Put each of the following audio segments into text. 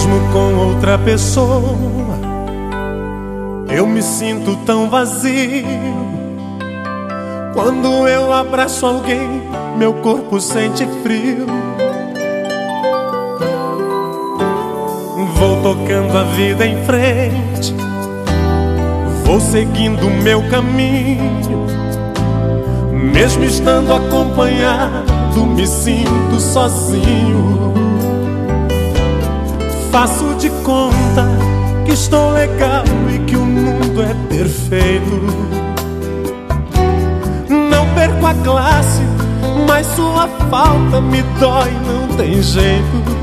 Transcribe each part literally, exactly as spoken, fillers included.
Mesmo com outra pessoa, eu me sinto tão vazio. Quando eu abraço alguém, meu corpo sente frio. Vou tocando a vida em frente, vou seguindo o meu caminho. Mesmo estando acompanhado, me sinto sozinho. Faço de conta que estou legal e que o mundo é perfeito. Não perco a classe, mas sua falta me dói, não tem jeito.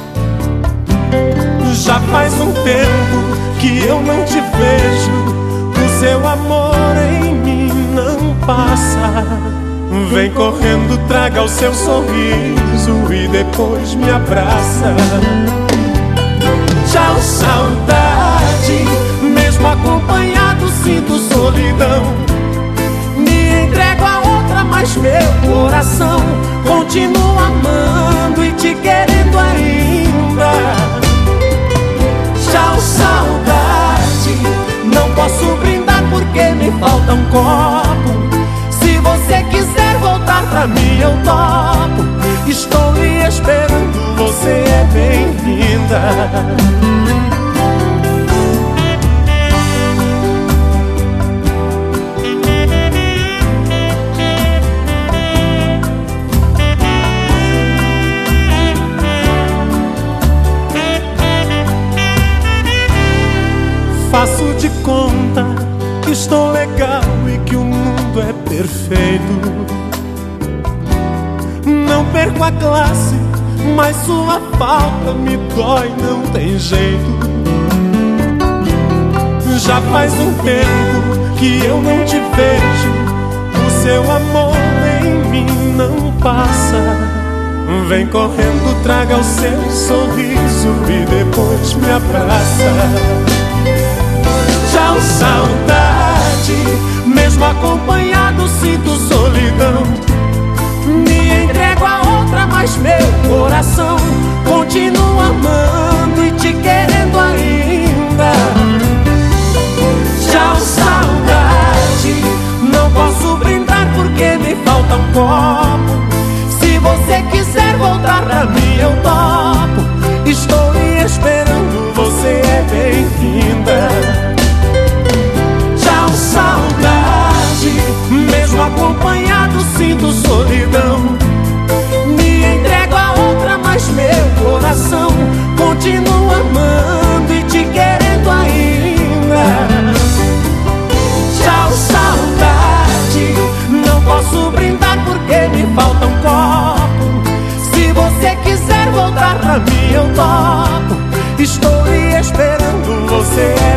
Já faz um tempo que eu não te vejo, o seu amor em mim não passa. Vem correndo, traga o seu sorriso e depois me abraça. Tchau, saudade, mesmo acompanhado sinto solidão. Me entrego a outra, mas meu coração continua amando e te querendo ainda. Tchau, saudade, não posso brindar porque me falta um copo. Se você quiser voltar pra mim eu topo. Estou lhe esperando, você é bem-vinda. Faço de conta que estou legal e que o mundo é perfeito. Não perco a classe, mas sua falta me dói, não tem jeito. Já faz um tempo que eu não te vejo, o seu amor em mim não passa. Vem correndo, traga o seu sorriso e depois me abraça. Tchau, saudade, mesmo acompanhado sinto solidão. Me entrego a outra, mas meu coração continua amando e te querendo ainda. Tchau, saudade, não posso brindar porque me falta um copo. Se você quiser voltar pra mim eu topo. Estou lhe esperando, você é bem-vinda. Saudade, mesmo acompanhado sinto solidão. Me entrego a outra, mas meu coração continua amando e te querendo ainda. Tchau, saudade, não posso brindar porque me falta um copo. Se você quiser voltar pra mim eu topo. Estou lhe esperando, você é